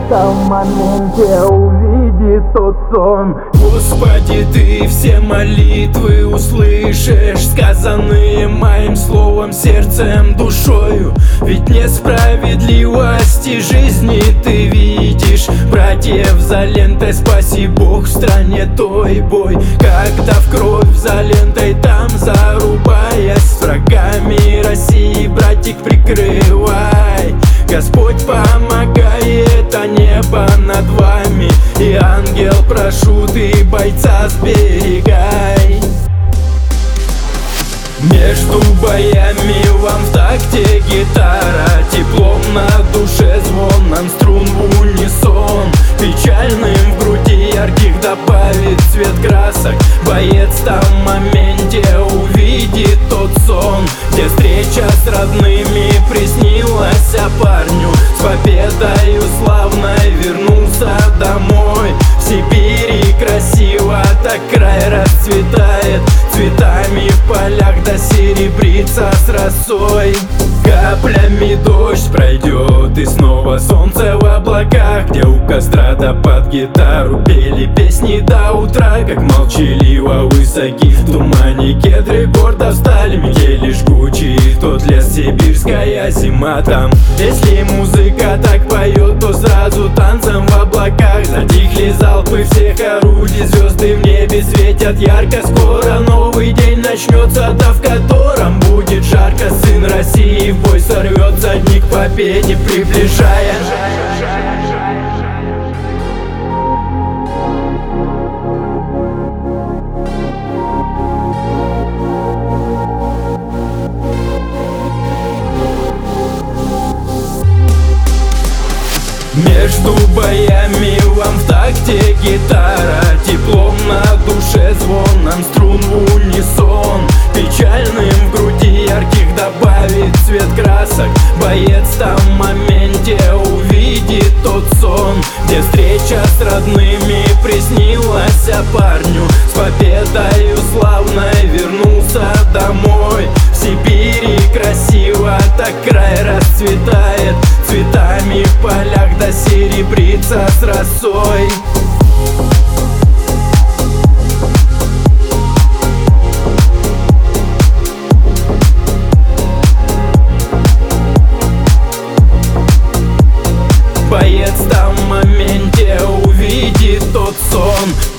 этом моменте увидит тот сон. Господи, Ты все молитвы услышишь, сказанные моим словом, сердцем, душою. Ведь несправедливости жизни Ты видишь. Братьев за лентой, спаси Бог, в стране той бой. Когда в кровь за лентой, там зарубаясь с врагами России, братик, прикрывай. Господь помогает, а небо над вами. И ангел, прошу, Ты бойца сберегай. Между боями вам в такте гитара, теплом на душе, звоном струн в унисон. Печальным в груди ярких добавит цвет красок. Боец там в моменте увидит тот сон, где встреча с родными приснилась парню. С победою славной вернулся домой. В Сибири красиво так край расцветает, цветами в полях да серебрится с росой. Каплями дождь пройдет, и снова солнце в облаках, где у костра да под гитару пели песни до утра. Как молчаливо высоки в тумане кедры гордо встали, метели жгучие, тот лес, сибирская зима там. Если музыка так поет, то сразу танцем в облаках. Затихли залпы всех орудий, звезды в небе светят ярко. Скоро новый день начнется, да в котором будет жарко. Сын России в бой сорвется, дни к победе приближая. Между боями вам в такте гитара, теплом на душе, звоном струн в унисон. Печальным в груди ярких добавит цвет красок. Боец там в моменте увидит тот сон, где встреча с родными приснилась парню. С победою славной вернулся домой. В Сибири красиво так край расцветает, цветами в полях да серебрится с росой. Боец там в моменте увидит тот сон,